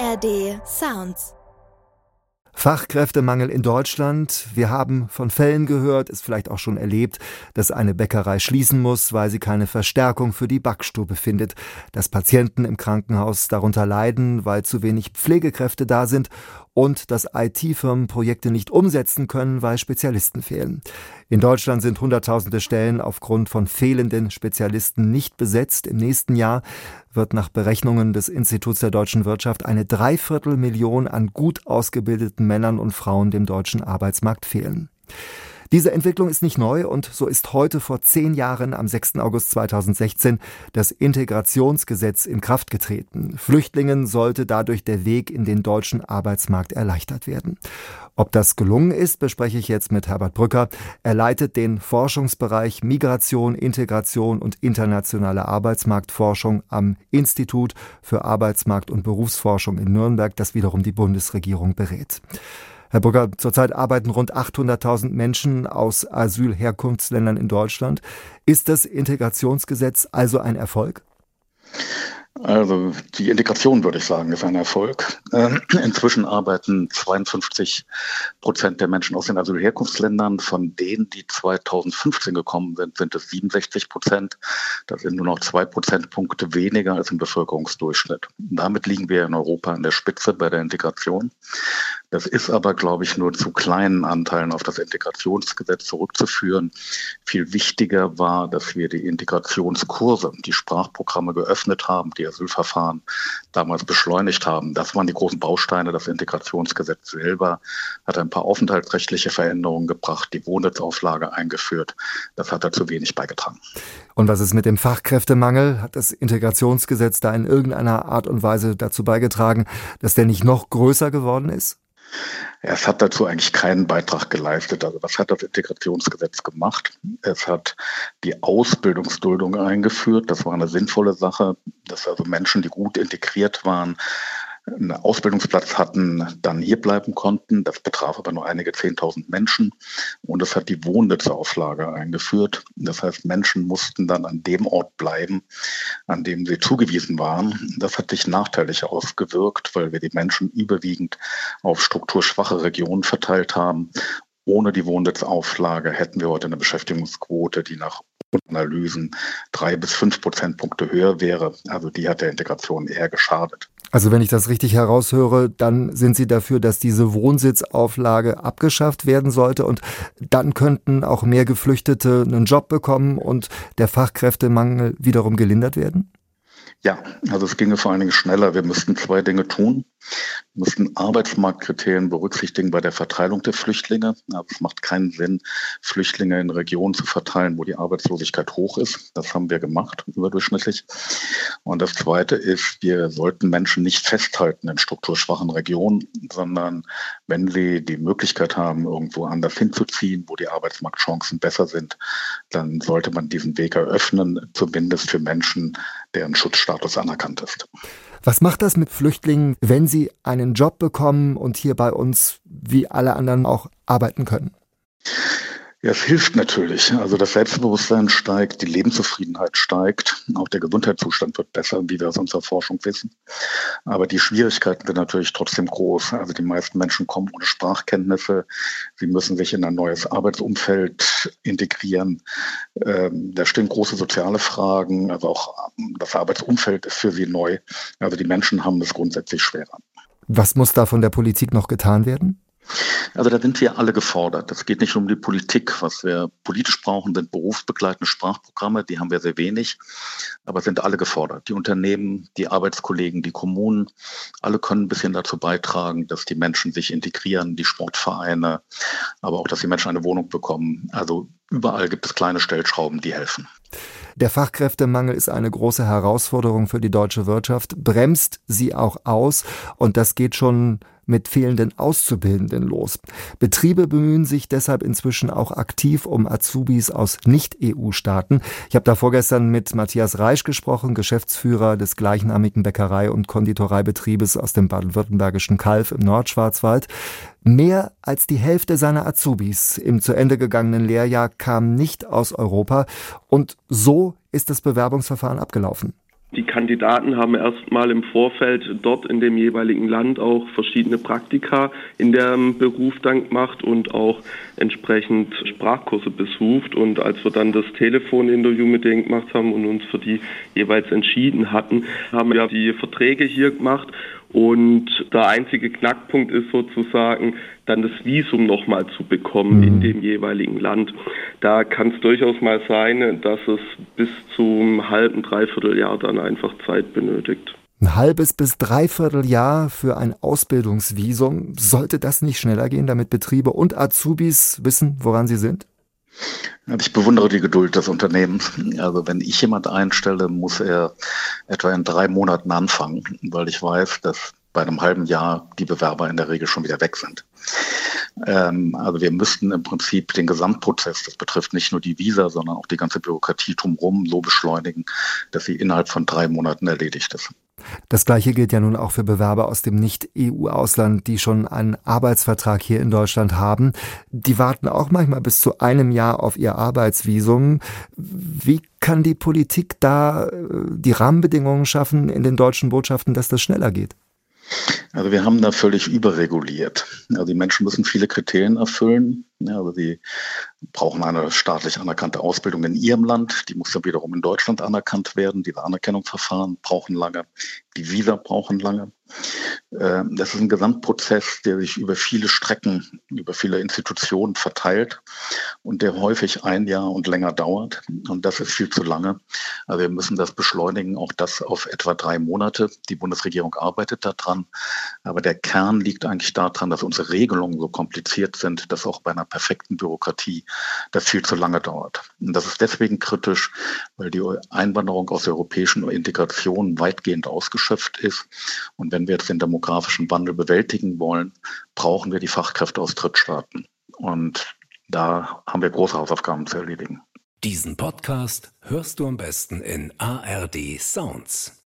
ARD Sounds. Fachkräftemangel in Deutschland. Wir haben von Fällen gehört, es vielleicht auch schon erlebt, dass eine Bäckerei schließen muss, weil sie keine Verstärkung für die Backstube findet, dass Patienten im Krankenhaus darunter leiden, weil zu wenig Pflegekräfte da sind und dass IT-Firmen Projekte nicht umsetzen können, weil Spezialisten fehlen. In Deutschland sind Hunderttausende Stellen aufgrund von fehlenden Spezialisten nicht besetzt. Im nächsten Jahr wird nach Berechnungen des Instituts der deutschen Wirtschaft eine 250.000 an gut ausgebildeten Männern und Frauen dem deutschen Arbeitsmarkt fehlen. Diese Entwicklung ist nicht neu und so ist heute vor 10 Jahren am 6. August 2016 das Integrationsgesetz in Kraft getreten. Flüchtlingen sollte dadurch der Weg in den deutschen Arbeitsmarkt erleichtert werden. Ob das gelungen ist, bespreche ich jetzt mit Herbert Brücker. Er leitet den Forschungsbereich Migration, Integration und internationale Arbeitsmarktforschung am Institut für Arbeitsmarkt- und Berufsforschung in Nürnberg, das wiederum die Bundesregierung berät. Herr Brücker, zurzeit arbeiten rund 800.000 Menschen aus Asylherkunftsländern in Deutschland. Ist das Integrationsgesetz also ein Erfolg? Also die Integration, würde ich sagen, ist ein Erfolg. Inzwischen arbeiten 52% der Menschen aus den Asylherkunftsländern. Von denen, die 2015 gekommen sind, sind es 67%. Das sind nur noch 2 Prozentpunkte weniger als im Bevölkerungsdurchschnitt. Damit liegen wir in Europa an der Spitze bei der Integration. Das ist aber, glaube ich, nur zu kleinen Anteilen auf das Integrationsgesetz zurückzuführen. Viel wichtiger war, dass wir die Integrationskurse, die Sprachprogramme geöffnet haben, die Asylverfahren damals beschleunigt haben. Das waren die großen Bausteine. Das Integrationsgesetz selber hat ein paar aufenthaltsrechtliche Veränderungen gebracht, die Wohnsitzauflage eingeführt. Das hat dazu wenig beigetragen. Und was ist mit dem Fachkräftemangel? Hat das Integrationsgesetz da in irgendeiner Art und Weise dazu beigetragen, dass der nicht noch größer geworden ist? Es hat dazu eigentlich keinen Beitrag geleistet. Also was hat das Integrationsgesetz gemacht? Es hat die Ausbildungsduldung eingeführt. Das war eine sinnvolle Sache, dass also Menschen, die gut integriert waren, einen Ausbildungsplatz hatten, dann hier bleiben konnten. Das betraf aber nur einige 10.000 Menschen. Und es hat die Wohnsitzauflage eingeführt. Das heißt, Menschen mussten dann an dem Ort bleiben, an dem sie zugewiesen waren. Das hat sich nachteilig ausgewirkt, weil wir die Menschen überwiegend auf strukturschwache Regionen verteilt haben. Ohne die Wohnsitzauflage hätten wir heute eine Beschäftigungsquote, die nach Analysen 3 bis 5 Prozentpunkte höher wäre. Also die hat der Integration eher geschadet. Also wenn ich das richtig heraushöre, dann sind Sie dafür, dass diese Wohnsitzauflage abgeschafft werden sollte und dann könnten auch mehr Geflüchtete einen Job bekommen und der Fachkräftemangel wiederum gelindert werden? Ja, also es ginge vor allen Dingen schneller. Wir müssten 2 Dinge tun. Wir müssten Arbeitsmarktkriterien berücksichtigen bei der Verteilung der Flüchtlinge. Aber es macht keinen Sinn, Flüchtlinge in Regionen zu verteilen, wo die Arbeitslosigkeit hoch ist. Das haben wir gemacht, überdurchschnittlich. Und das Zweite ist, wir sollten Menschen nicht festhalten in strukturschwachen Regionen, sondern wenn sie die Möglichkeit haben, irgendwo anders hinzuziehen, wo die Arbeitsmarktchancen besser sind, dann sollte man diesen Weg eröffnen, zumindest für Menschen, deren Schutzstatus anerkannt ist. Was macht das mit Flüchtlingen, wenn sie einen Job bekommen und hier bei uns wie alle anderen auch arbeiten können? Ja, es hilft natürlich. Also das Selbstbewusstsein steigt, die Lebenszufriedenheit steigt, auch der Gesundheitszustand wird besser, wie wir aus unserer Forschung wissen. Aber die Schwierigkeiten sind natürlich trotzdem groß. Also die meisten Menschen kommen ohne Sprachkenntnisse, sie müssen sich in ein neues Arbeitsumfeld integrieren. Da stehen große soziale Fragen, also auch das Arbeitsumfeld ist für sie neu. Also die Menschen haben es grundsätzlich schwerer. Was muss da von der Politik noch getan werden? Also da sind wir alle gefordert. Es geht nicht um die Politik. Was wir politisch brauchen, sind berufsbegleitende Sprachprogramme. Die haben wir sehr wenig, aber sind alle gefordert. Die Unternehmen, die Arbeitskollegen, die Kommunen, alle können ein bisschen dazu beitragen, dass die Menschen sich integrieren, die Sportvereine, aber auch, dass die Menschen eine Wohnung bekommen. Also überall gibt es kleine Stellschrauben, die helfen. Der Fachkräftemangel ist eine große Herausforderung für die deutsche Wirtschaft, bremst sie auch aus und das geht schon mit fehlenden Auszubildenden los. Betriebe bemühen sich deshalb inzwischen auch aktiv um Azubis aus Nicht-EU-Staaten. Ich habe da vorgestern mit Matthias Reisch gesprochen, Geschäftsführer des gleichnamigen Bäckerei- und Konditoreibetriebes aus dem baden-württembergischen Calw im Nordschwarzwald. Mehr als die Hälfte seiner Azubis im zu Ende gegangenen Lehrjahr kam nicht aus Europa und so ist das Bewerbungsverfahren abgelaufen. Die Kandidaten haben erstmal im Vorfeld dort in dem jeweiligen Land auch verschiedene Praktika in dem Beruf dann gemacht und auch entsprechend Sprachkurse besucht. Und als wir dann das Telefoninterview mit denen gemacht haben und uns für die jeweils entschieden hatten, haben wir die Verträge hier gemacht. Und der einzige Knackpunkt ist sozusagen, dann das Visum nochmal zu bekommen in dem jeweiligen Land. Da kann es durchaus mal sein, dass es bis zum halben, dreiviertel Jahr dann einfach Zeit benötigt. Ein halbes bis dreiviertel Jahr für ein Ausbildungsvisum. Sollte das nicht schneller gehen, damit Betriebe und Azubis wissen, woran sie sind? Ich bewundere die Geduld des Unternehmens. Also wenn ich jemand einstelle, muss er etwa in 3 Monaten anfangen, weil ich weiß, dass bei einem halben Jahr die Bewerber in der Regel schon wieder weg sind. Also wir müssten im Prinzip den Gesamtprozess, das betrifft nicht nur die Visa, sondern auch die ganze Bürokratie drumherum, so beschleunigen, dass sie innerhalb von 3 Monaten erledigt ist. Das Gleiche gilt ja nun auch für Bewerber aus dem Nicht-EU-Ausland, die schon einen Arbeitsvertrag hier in Deutschland haben. Die warten auch manchmal bis zu einem Jahr auf ihr Arbeitsvisum. Wie kann die Politik da die Rahmenbedingungen schaffen in den deutschen Botschaften, dass das schneller geht? Also wir haben da völlig überreguliert. Also die Menschen müssen viele Kriterien erfüllen. Ja, also sie brauchen eine staatlich anerkannte Ausbildung in ihrem Land. Die muss dann wiederum in Deutschland anerkannt werden. Diese Anerkennungsverfahren brauchen lange. Die Visa brauchen lange. Das ist ein Gesamtprozess, der sich über viele Strecken, über viele Institutionen verteilt und der häufig 1 Jahr und länger dauert. Und das ist viel zu lange. Also wir müssen das beschleunigen, auch das auf etwa 3 Monate. Die Bundesregierung arbeitet daran. Aber der Kern liegt eigentlich daran, dass unsere Regelungen so kompliziert sind, dass auch bei einer perfekten Bürokratie das viel zu lange dauert. Und das ist deswegen kritisch, weil die Einwanderung aus der europäischen Integration weitgehend ausgeschöpft ist. Und wenn wir jetzt den demografischen Wandel bewältigen wollen, brauchen wir die Fachkräfte aus Drittstaaten. Und da haben wir große Hausaufgaben zu erledigen. Diesen Podcast hörst du am besten in ARD Sounds.